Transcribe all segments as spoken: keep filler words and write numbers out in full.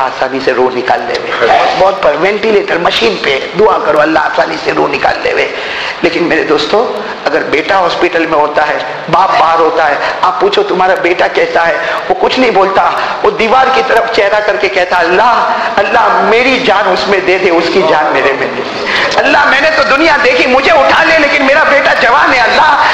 बेटा आसानी से रो निकाल लेवे, बहुत पर वेंटिलेटर मशीन पे दुआ करो अल्लाह आसानी से रो निकाल लेवे। लेकिन मेरे दोस्तों, अगर बेटा हॉस्पिटल में होता है, बाप बाहर होता है, आप पूछो तुम्हारा बेटा कैसा है, वो कुछ नहीं बोलता, वो दीवार की तरफ चेहरा करके कहता अल्लाह अल्लाह मेरी जान उसमें दे दे, उसकी जान मेरे में दे दे। अल्लाह मैंने तो दुनिया देखी, मुझे उठा ले, लेकिन मेरा बेटा जवान है। अल्लाह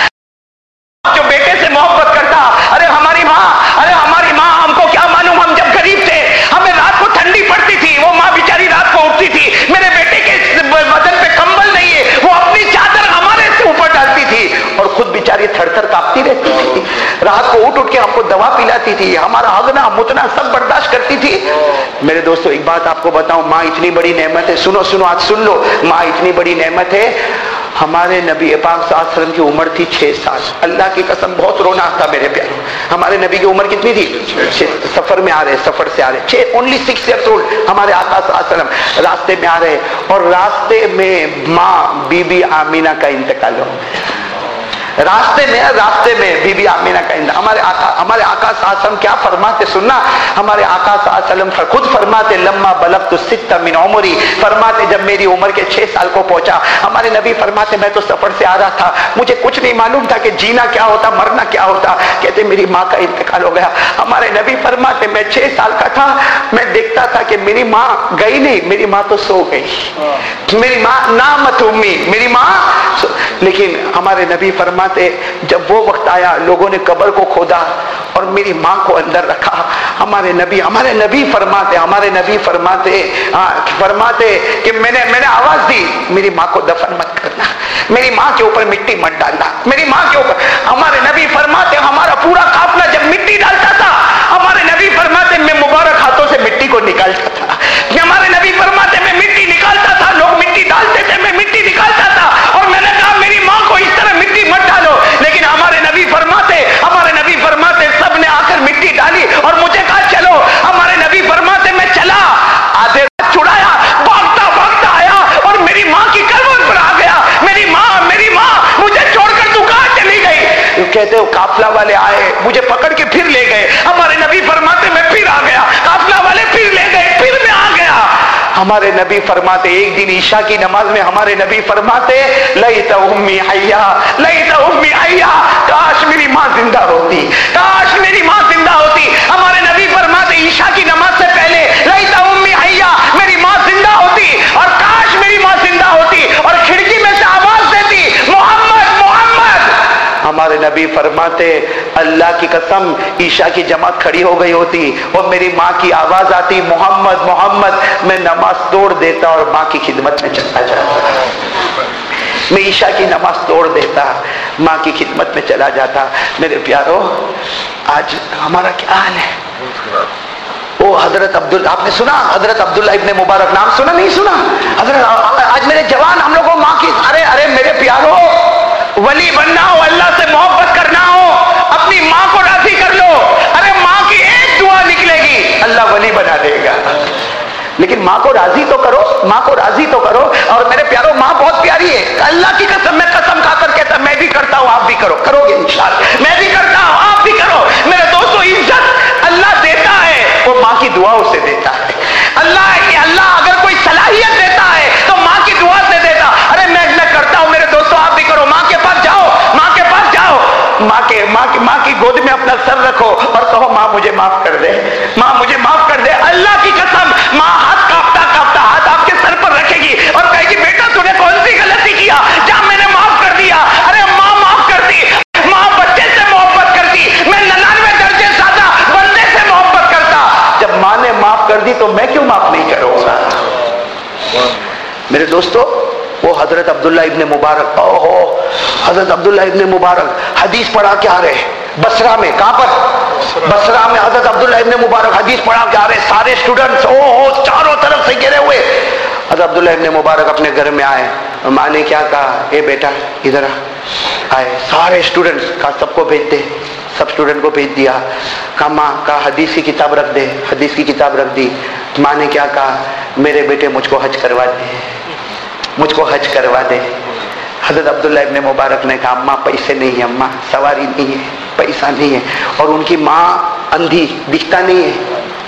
जो बेटे से मोहब्बत करता, अरे हमारी माँ, अरे हमारी माँ, हमको क्या मालूम, हम जब गरीब थे हमें रात को ठंडी पड़ती थी, वो माँ बेचारी रात को उठती थी, मेरे बेटे के बदन पे कंबल नहीं है, वो अपनी चादर हमारे से ऊपर डालती थी और खुद बेचारी थर थर कांपती रहती थी, रात को उठ उठ के हमको दवा पिलाती थी, हमारा हगना मुतना सब बर्दाश्त करती थी। मेरे दोस्तों एक बात आपको बताऊं, माँ इतनी बड़ी नेमत है, सुनो सुनो आज सुन लो, माँ इतनी बड़ी नेमत है। हमारे नबी पाक सल्लल्लाहु अलैहि वसल्लम की उम्र थी छह साल, अल्लाह की कसम बहुत रोना था मेरे प्यारों। हमारे नबी की उम्र कितनी थी? सफर में आ रहे, सफर से आ रहे, छह ओनली सिक्स ईयर्स ओल्ड हमारे आका सल्लल्लाहु अलैहि वसल्लम रास्ते में आ रहे और रास्ते में माँ बीबी आमीना का इंतकाल हो, रास्ते में रास्ते में बीबी आमीना का इंतकाल। हमारे आका हमारे आका सल्लल्लाहु अलैहि वसल्लम क्या फरमाते सुनना, हमारे आका सल्लल्लाहु अलैहि वसल्लम खुद फरमाते लम्मा बलगतु सित्ता मिन उमरी, फरमाते जब मेरी उम्र के छह साल को पहुंचा, हमारे नबी फरमाते मैं तो सफर से आ रहा था, मुझे कुछ नहीं मालूम था कि जीना क्या होता, मरना क्या होता, कहते मेरी माँ का इंतकाल हो गया। हमारे नबी फरमाते मैं छह साल का था, मैं देखता था कि मेरी माँ गई नहीं, मेरी माँ तो सो गई, मेरी माँ नामत उम्मी, मेरी माँ, लेकिन हमारे नबी फरमा जब वो वक्त आया लोगों ने कब्र को खोदा और मेरी माँ को अंदर रखा, हमारे नबी हमारे नबी फरमाते हमारे नबी फरमाते हाँ फरमाते कि मैंने मैंने आवाज दी मेरी माँ को दफन मत करना, मेरी माँ के ऊपर मिट्टी मत डालना, मेरी माँ के ऊपर। हमारे नबी फरमाते हमारा पूरा काफिला जब मिट्टी डालता था, हमारे नबी फरमाते मैं मुबारक हाथों से मिट्टी को निकालता था, हमारे नबी फरमाते मैं मिट्टी निकालता था, लोग मिट्टी डालते थे, मैं मिट्टी निकालता था और मैंने कहा मेरी माँ को इस तरह मिट्टी मत डालो, लेकिन हमारे नबी फरमाते हमारे नबी फरमाते सब ने आकर मिट्टी डाली और मुझे कहा चलो, हमारे नबी फरमाते मैं चला, आधे रात छुड़ाया, भागता भागता आया और मेरी माँ की कब्र पर आ गया, मेरी माँ मेरी माँ मुझे छोड़कर तू कहाँ चली गई? कहते हो काफिला वाले आए मुझे पकड़ के फिर ले गए, हमारे नबी फरमाते मैं फिर आ गया, काफिला वाले फिर ले गए, फिर मैं आ गया। हमारे नबी फरमाते एक दिन ईशा की नमाज में हमारे नबी फरमाते लईता उम्मी हय्या, लईता उम्मी हय्या, काश मेरी माँ जिंदा होती, काश मेरी माँ जिंदा होती। हमारे नबी फरमाते ईशा की नमाज से पहले लईता उम्मी हय्या, मेरी माँ जिंदा होती और काश मेरी माँ जिंदा होती और खिड़की में से आवाज देती मोहम्मद मोहम्मद। हमारे नबी फरमाते अल्लाह की कसम ईशा की जमात खड़ी हो गई होती और मेरी माँ की आवाज आती मोहम्मद मोहम्मद, मैं नमाज तोड़ देता और माँ की खिदमत में चला जाता, मैं ईशा की नमाज तोड़ देता, माँ की खिदमत में चला जाता। मेरे प्यारो आज हमारा क्या हाल है? ओ हजरत अब्दुल, आपने सुना हजरत अब्दुल्ला इब्ने मुबारक, नाम सुना नहीं सुना? हजरत आज मेरे जवान हम लोगों माँ की, अरे अरे मेरे प्यारो वली बनना हो, अल्लाह से मोहब्बत करना हो, अपनी माँ को राजी कर लो, अरे माँ की एक दुआ निकलेगी अल्लाह वली बना देगा। लेकिन माँ को राजी तो करो, माँ को राजी तो करो। और मेरे प्यारो माँ बहुत प्यारी है, अल्लाह की कसम, मैं कसम खाकर कहता मैं भी करता हूँ, आप भी करो, करोगे इंशाअल्लाह, मैं भी करता हूँ, आप भी करो। मेरे दोस्तों इज्जत अल्लाह देता है, वो माँ की दुआओं से देता है। अल्लाह अल्लाह अगर कोई सलाहियत देता है तो माँ की दुआ से देता। अरे मैं मैं करता हूँ, मेरे दोस्तों आप भी करो, माँ के पास जाओ, माँ के पास जाओ, माँ के माँ की माँ की गोद में अपना सर रखो और कहो माँ मुझे माफ कर दे, माँ मुझे माफ कर दे। अल्लाह की कसम माँ हाथ कांपता कांपता हाथ आपके सर पर रखेगी और कहेगी बेटा तूने कौन सी गलती किया, जा मैंने माफ कर दिया। अरे माँ माफ करती, माँ बच्चे से मोहब्बत करती, मैं निन्यानवे दर्जे ज्यादा बंदे से मोहब्बत करता। जब माँ ने माफ कर दी तो मैं क्यों माफ नहीं करूंगा? मेरे दोस्तों वो हजरत अब्दुल्ला इब्ने मुबारक, ओहो हजरत अब्दुल्ला इब्ने मुबारक हदीस पढ़ा के आ रहे बसरा में, कहां पर? बसरा में हजरत अब्दुल्ला इब्ने मुबारक हदीस पढ़ा के आ रहे, सारे स्टूडेंट्स ओहो चारों तरफ से गिरे हुए। हजरत अब्दुल्ला इब्ने मुबारक अपने घर में आए, माँ ने क्या कहा, ए बेटा इधर आए, सारे स्टूडेंट्स का सबको भेज दे, सब स्टूडेंट को भेज दिया। कहा माँ का हदीस की किताब रख दे, हदीस की किताब रख दी। माँ ने क्या कहा, मेरे बेटे मुझको हज करवा दे, मुझको हज करवा दे। हजरत अब्दुल्ला इब्ने मुबारक ने कहा अम्मा पैसे नहीं है, अम्मा सवारी नहीं है, पैसा नहीं है। और उनकी माँ अंधी, दिखता नहीं है,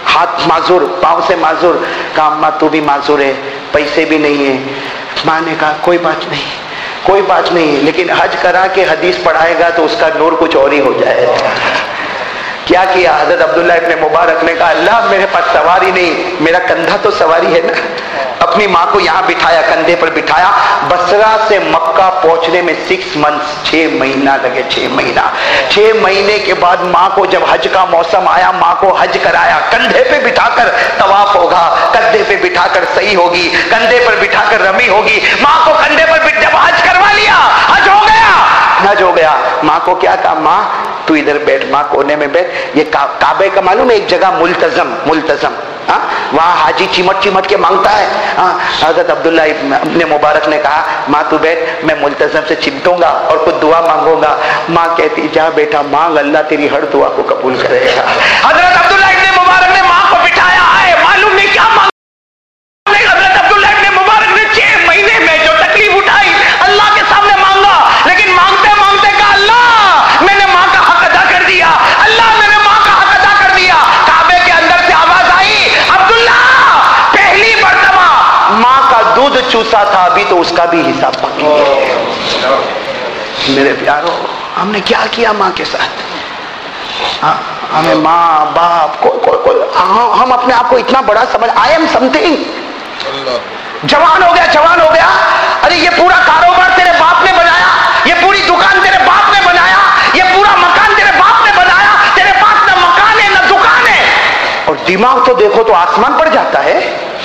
ہاتھ معذور، پاؤں سے معذور. کہا اماں تو بھی معذور ہے، پیسے بھی نہیں ہے. ماں نے کہا کوئی بات نہیں، کوئی بات نہیں، لیکن حج کرا کے حدیث پڑھائے گا تو اس کا نور کچھ اور ہی ہو جائے گا. کیا کیا حضرت عبداللہ ابن مبارک نے کہا اللہ میرے پاس سواری نہیں، میرا کندھا تو سواری ہے نا. اپنی ماں کو یہاں بٹھایا، کندھے پر بٹھایا. بصرہ سے مکہ پہنچنے میں سکس منتھس چھ مہینہ لگے. چھ مہینہ چھ مہینے کے بعد ماں کو جب حج کا موسم آیا، ماں کو حج کرایا. کندھے پہ بٹھا کر طواف ہوگا، کندھے پہ بٹھا کر صحیح ہوگی، کندھے پر بٹھا کر رمی ہوگی. ماں کو کندھے پر بٹھا، جب حج کروا لیا حج ہو گیا، حج ہو گیا. ماں کو کیا کہا، ماں تو ادھر بیٹھ، ماں کونے میں بیٹھ. یہ کعبے کا معلوم ہے ایک جگہ ملتزم، ملتزم ہاں وہاں حاجی چمٹ چمٹ کے مانگتا ہے. ہاں حضرت عبداللہ ابن مبارک نے کہا ماں تو بیٹھ، میں ملتزم سے چمٹوں گا اور کچھ دعا مانگوں گا. ماں کہتی جا بیٹا مانگ، اللہ تیری ہر دعا کو قبول کرے گا. حضرت عبداللہ ابن مبارک نے ماں کو بٹھایا ہے، معلوم نہیں کیا مانگ. حضرت عبداللہ ابن مبارک نے چھ مہینے میں جو تکلیف اٹھائی اللہ کے سامنے مانگا، لیکن مانگتے مانگتے کہا اللہ میں نے ماں کا حق ادا کر دیا، اللہ میں نے ماں کا حق ادا کر دیا. کعبے کے اندر سے آواز آئی عبداللہ پہلی مرتبہ ماں کا دودھ چوسا تھا، ابھی تو اس کا بھی حساب باقی ہے. میرے پیارو ہم نے کیا کیا ماں کے ساتھ؟ ہمیں ماں باپ کوئی کوئی کوئی ہم اپنے آپ کو اتنا بڑا سمجھ. I am something. جوان ہو گیا، جوان ہو گیا، ارے یہ پورا کاروبار تیرے باپ نے بنایا، یہ پوری دکان تیرے باپ نے بنایا، یہ پورا مکان تیرے باپ نے بنایا، تیرے پاس نہ مکان ہے نہ دکان ہے. اور دماغ تو دیکھو تو آسمان پر جاتا ہے.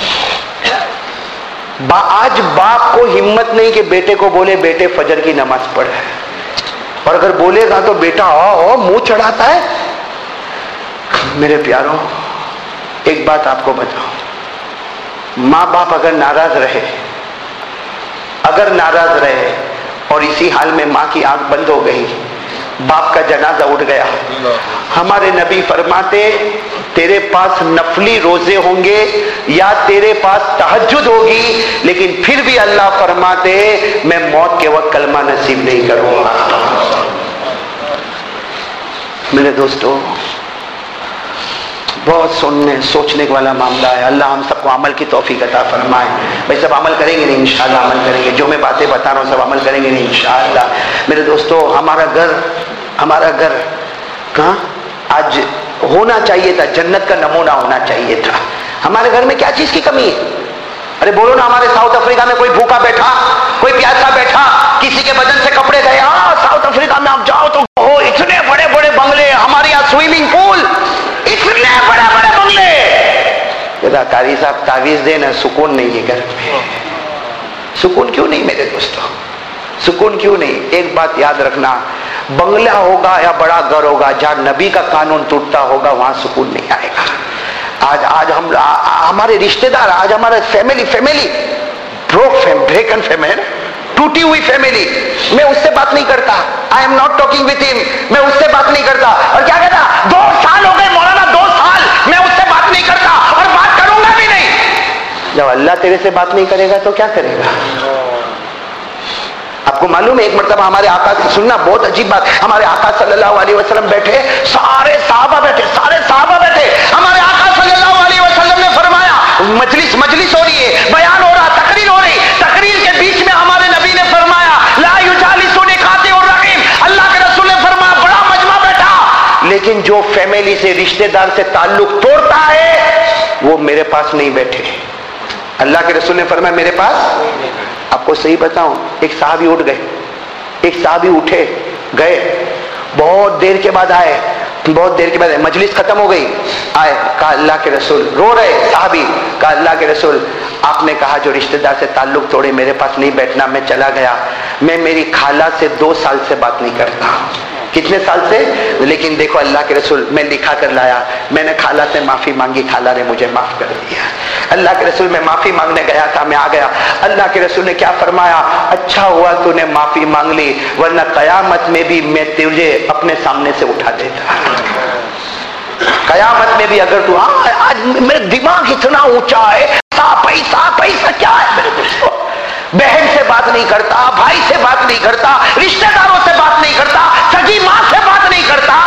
با آج باپ کو ہمت نہیں کہ بیٹے کو بولے بیٹے فجر کی نماز پڑھ، اور اگر بولے گا تو بیٹا او منہ چڑھاتا ہے. میرے پیاروں ایک بات آپ کو بتاؤں، ماں باپ اگر ناراض رہے، اگر ناراض رہے اور اسی حال میں ماں کی آنکھ بند ہو گئی، باپ کا جنازہ اٹھ گیا، ہمارے نبی فرماتے تیرے پاس نفلی روزے ہوں گے یا تیرے پاس تہجد ہوگی، لیکن پھر بھی اللہ فرماتے میں موت کے وقت کلمہ نصیب نہیں کروں گا. میرے دوستو بہت سننے سوچنے والا معاملہ ہے. اللہ ہم سب کو عمل کی توفیق عطا فرمائے. بھائی سب عمل کریں گے نہیں؟ انشاءاللہ عمل کریں گے. جو میں باتیں بتا رہا ہوں سب عمل کریں گے نہیں؟ انشاءاللہ. میرے دوستو ہمارا گھر ہمارا گھر کہاں آج ہونا چاہیے تھا، جنت کا نمونہ ہونا چاہیے تھا. ہمارے گھر میں کیا چیز کی کمی ہے؟ ارے بولو نا. ہمارے ساؤتھ افریقہ میں کوئی بھوکا بیٹھا، کوئی پیاسا بیٹھا، کسی کے بدن سے کپڑے گئے. ہاں ساؤتھ افریقہ میں آپ جاؤ تو اتنے بڑے بڑے بنگلے، ہمارے یہاں سوئمنگ پول، اتنے بڑے بڑے بنگلے. قاری صاحب تعویذ دینا، سکون نہیں ہے گھر میں. سکون کیوں نہیں میرے دوستوں؟ سکون کیوں نہیں؟ ایک بات یاد رکھنا، بنگلہ ہوگا یا بڑا گھر ہوگا، جہاں نبی کا قانون ٹوٹتا ہوگا وہاں سکون نہیں آئے گا. آج آج ہم ہمارے رشتہ دار، آج ہمارا فیملی فیملی بریکن فیملی، ٹوٹی ہوئی فیملی. میں اس سے بات نہیں کرتا. I am not talking with him. میں اس سے بات نہیں کرتا. اور کیا کہتا؟ دو سال ہو گئے مولانا، دو سال میں اس سے بات نہیں کرتا اور بات کروں گا بھی نہیں. جب اللہ تیرے سے بات نہیں کرے گا تو کیا کرے گا؟ آپ کو معلوم ہے ایک مرتبہ ہمارے آقا سے سننا بہت عجیب بات، ہمارے آقا صلی اللہ علیہ وسلم بیٹھے، سارے صحابہ بیٹھے، سارے صحابہ بیٹھے. ہمارے آقا صلی اللہ علیہ وسلم نے فرمایا، مجلس مجلس ہو رہی ہے، بیان ہو رہا، تقریر ہو رہی، تقریر کے بیچ میں ہمارے نبی نے فرمایا لا یجالسونی قاطع الرحم. اللہ کے رسول نے فرمایا بڑا مجمع بیٹھا، لیکن جو فیملی سے رشتہ دار سے تعلق توڑتا ہے وہ میرے پاس نہیں بیٹھے. اللہ کے رسول نے فرمایا میرے پاس. آپ کو صحیح بتاؤں، ایک صحابی اٹھ گئے، ایک صحابی اٹھے گئے، بہت دیر کے بعد آئے، بہت دیر کے بعد مجلس ختم ہو گئی، آئے، کہا اللہ کے رسول، رو رہے صحابی، کہا اللہ کے رسول آپ نے کہا جو رشتہ دار سے تعلق توڑے میرے پاس نہیں بیٹھنا. میں چلا گیا، میں میری خالہ سے دو سال سے بات نہیں کرتا. کتنے سال سے؟ لیکن دیکھو اللہ کے رسول میں لکھا کر لایا، میں نے خالہ سے معافی مانگی، خالہ نے مجھے معاف کر دیا. اللہ کے رسول میں معافی مانگنے گیا تھا، میں آ گیا. اللہ کے رسول نے کیا فرمایا؟ اچھا ہوا تو نے معافی مانگ لی، ورنہ قیامت میں بھی میں تجھے اپنے سامنے سے اٹھا دیتا. قیامت میں بھی اگر تو، آج میرے دماغ اتنا اونچا ہے، پیسہ پیسہ کیا ہے میرے دوستوں؟ بہن سے بات نہیں کرتا، بھائی سے بات نہیں کرتا، رشتہ داروں سے بات نہیں کرتا، سگی ماں سے بات نہیں کرتا،